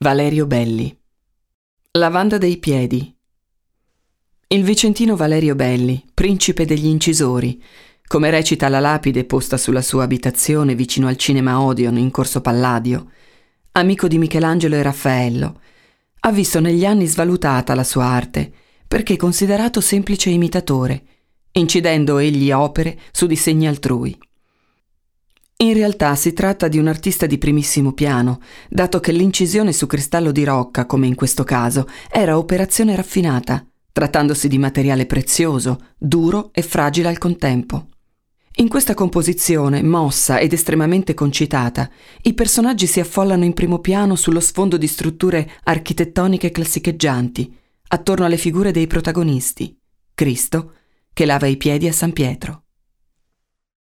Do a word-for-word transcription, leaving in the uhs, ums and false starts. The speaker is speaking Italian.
Valerio Belli. Lavanda dei piedi. Il vicentino Valerio Belli, principe degli incisori, come recita la lapide posta sulla sua abitazione vicino al cinema Odeon in Corso Palladio, amico di Michelangelo e Raffaello, ha visto negli anni svalutata la sua arte perché considerato semplice imitatore, incidendo egli opere su disegni altrui. In realtà si tratta di un artista di primissimo piano, dato che l'incisione su cristallo di rocca, come in questo caso, era operazione raffinata, trattandosi di materiale prezioso, duro e fragile al contempo. In questa composizione, mossa ed estremamente concitata, i personaggi si affollano in primo piano sullo sfondo di strutture architettoniche classicheggianti, attorno alle figure dei protagonisti, Cristo, che lava i piedi a San Pietro.